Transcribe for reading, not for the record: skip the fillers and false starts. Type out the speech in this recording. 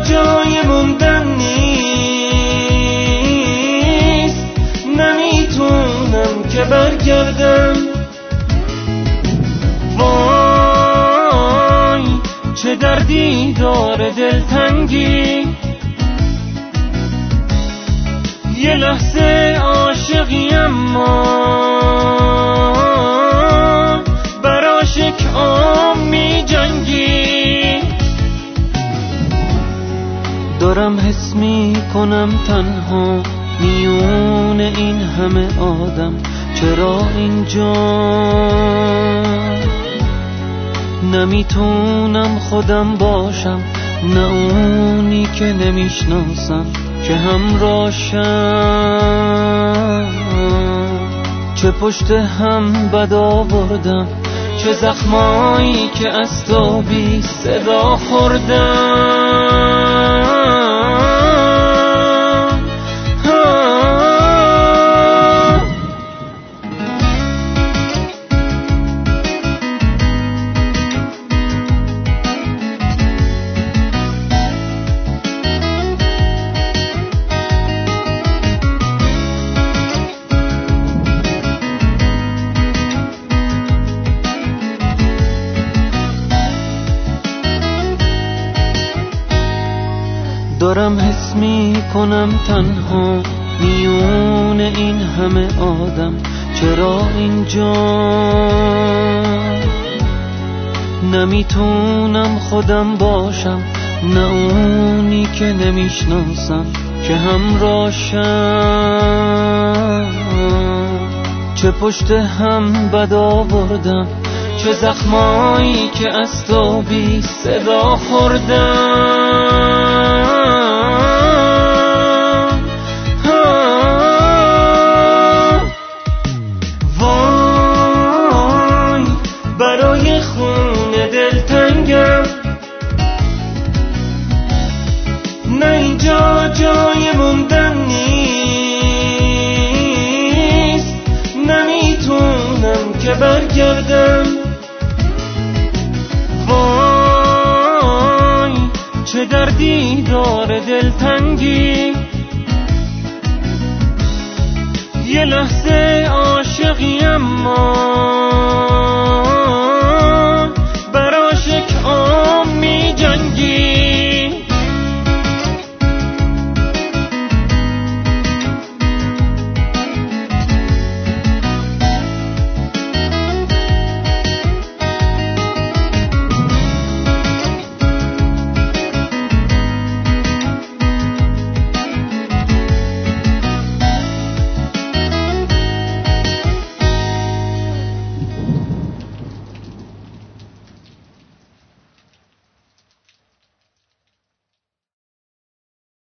جای موندن نیست، نمیتونم که برگردم. وای چه دردی داره دلتنگی، یه لحظه عاشقی اما براش یک عام می جنگی. دارم حس می کنم تنها میون این همه آدم، چرا اینجا نمیتونم خودم باشم، نه اونی که نمیشناسم که همراشم. چه پشت هم بد آوردم، چه زخمایی که از تو بی صدا خوردم. دارم حس می کنم تنها میون این همه آدم، چرا اینجا نمیتونم خودم باشم، نه اونی که نمیشناسم که همراشم. چه پشت هم بد آوردم، چه زخمایی که از تو بی صدا خوردم. وای برای خونه دلتنگم، نه اینجا جای موندن نیست، نمیتونم که برگردم. وای چه دردی داره دلتنگی، یه لحظه عاشقی اما براش یک عام می جنگی.